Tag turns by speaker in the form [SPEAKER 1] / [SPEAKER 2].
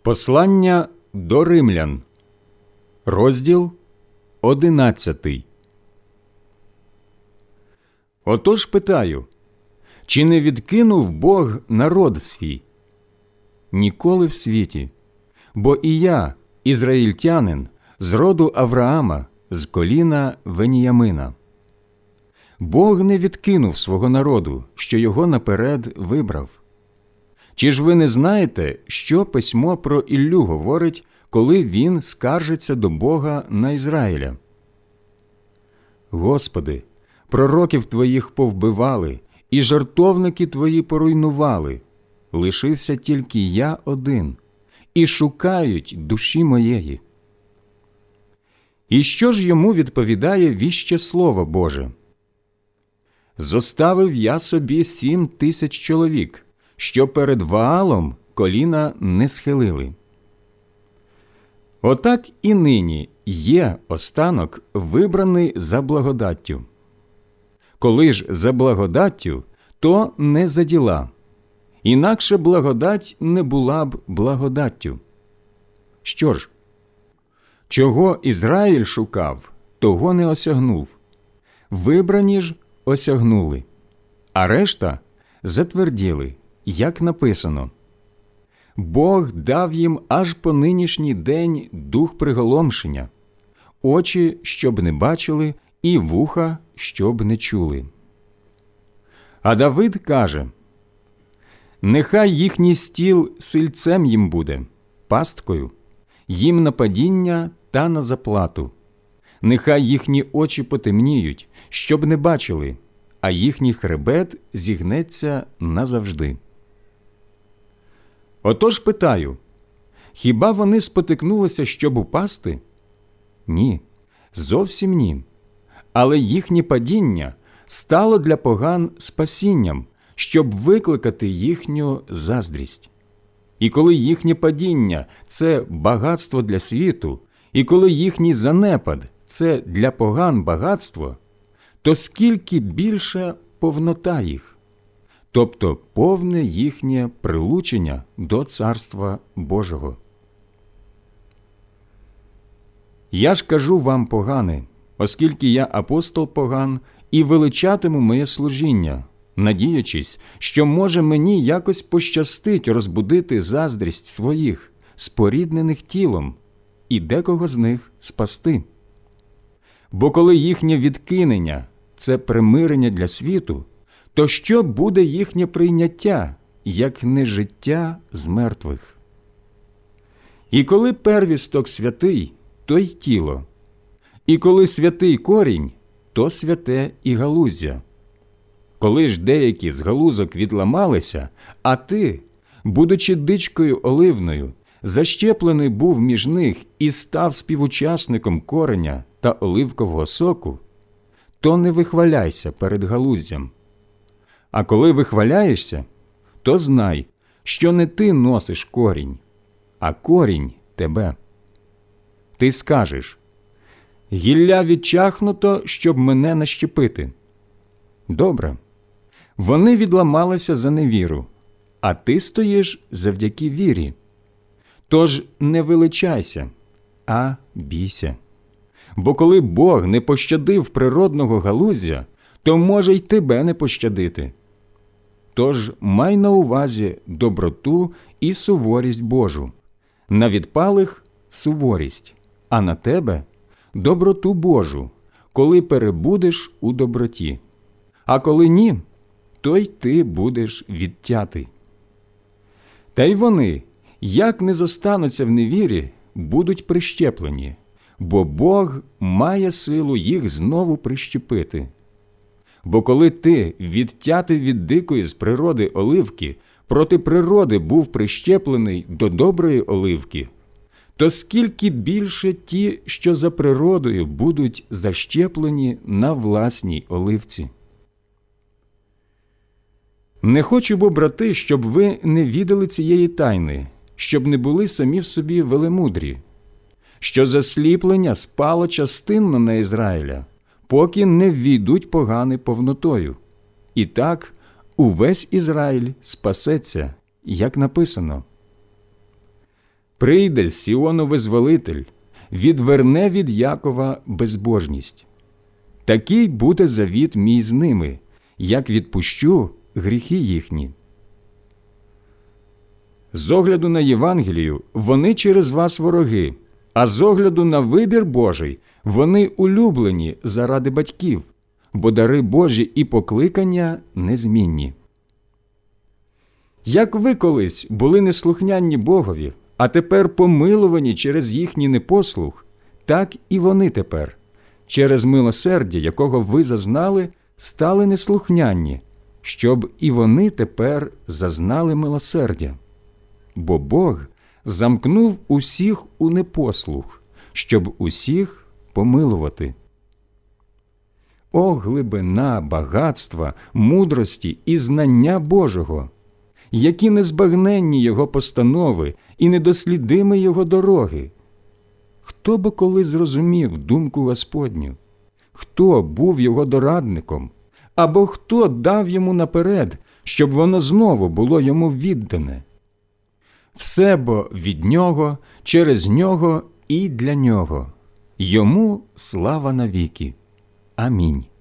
[SPEAKER 1] Послання до римлян, розділ 11. Отож питаю, чи не відкинув Бог народ свій? Ніколи в світі, бо і я, ізраїльтянин, з роду Авраама, з коліна Веніямина. Бог не відкинув свого народу, що його наперед вибрав. Чи ж ви не знаєте, що Письмо про Іллю говорить, коли він скаржиться до Бога на Ізраїля? Господи, пророків Твоїх повбивали, і жертовники Твої поруйнували. Лишився тільки я один, і шукають душі моєї. І що ж йому відповідає віще Слово Боже? Зоставив я собі 7000 чоловік, що перед Ваалом коліна не схилили. Отак і нині є останок, вибраний за благодаттю. Коли ж за благодаттю, то не за діла. Інакше благодать не була б благодаттю. Що ж? Чого Ізраїль шукав, того не осягнув. Вибрані ж осягнули, а решта затверділи, як написано. Бог дав їм аж по нинішній день дух приголомшення, очі, щоб не бачили, і вуха, щоб не чули. А Давид каже: «Нехай їхній стіл сильцем їм буде, пасткою, їм на падіння та на заплату. Нехай їхні очі потемніють, щоб не бачили, а їхній хребет зігнеться назавжди». Отож питаю, хіба вони спотикнулися, щоб упасти? Ні, зовсім ні. Але їхнє падіння стало для поган спасінням, щоб викликати їхню заздрість. І коли їхнє падіння – це багатство для світу, і коли їхній занепад – це для поган багатство, то скільки більша повнота їх, тобто повне їхнє прилучення до Царства Божого. Я ж кажу вам, погани, оскільки я апостол поган, і величатиму моє служіння, надіючись, що може мені якось пощастить розбудити заздрість своїх, споріднених тілом, і декого з них спасти. Бо коли їхнє відкинення – це примирення для світу, то що буде їхнє прийняття, як не життя з мертвих? І коли первісток святий, то й тіло, і коли святий корінь, то святе і галуздя. Коли ж деякі з галузок відламалися, а ти, будучи дичкою оливною, защеплений був між них і став співучасником кореня та оливкового соку, то не вихваляйся перед галуздям. А коли вихваляєшся, то знай, що не ти носиш корінь, а корінь тебе. Ти скажеш: «Гілля відчахнуто, щоб мене нащепити». Добре. Вони відламалися за невіру, а ти стоїш завдяки вірі. Тож не величайся, а бійся. Бо коли Бог не пощадив природного галуздя, то може й тебе не пощадити. Тож май на увазі доброту і суворість Божу. На відпалих – суворість, а на тебе – доброту Божу, коли перебудеш у доброті. А коли ні, то й ти будеш відтятий. Та й вони, як не зостануться в невірі, будуть прищеплені, бо Бог має силу їх знову прищепити. Бо коли ти, відтятий від дикої з природи оливки, проти природи був прищеплений до доброї оливки, то скільки більше ті, що за природою будуть защеплені на власній оливці. Не хочу, бо, брати, щоб ви не відали цієї тайни, щоб не були самі в собі велемудрі, що засліплення спало частинно на Ізраїля, поки не ввійдуть погани повнотою. І так увесь Ізраїль спасеться, як написано: Прийде з Сіону визволитель, відверне від Якова безбожність. Такий буде завіт мій з ними, як відпущу гріхи їхні. З огляду на Євангелію вони через вас вороги, а з огляду на вибір Божий вони улюблені заради батьків, бо дари Божі і покликання незмінні. Як ви колись були неслухняні Богові, а тепер помилувані через їхній непослух, так і вони тепер, через милосердя, якого ви зазнали, стали неслухняні, щоб і вони тепер зазнали милосердя. Бо Бог замкнув усіх у непослух, щоб усіх помилувати. О, глибина багатства, мудрості і знання Божого! Які незбагненні Його постанови і недослідимі Його дороги! Хто б коли зрозумів думку Господню? Хто був Його дорадником? Або хто дав Йому наперед, щоб воно знову було Йому віддане? Все бо від Нього, через Нього і для Нього. Йому слава навіки. Амінь.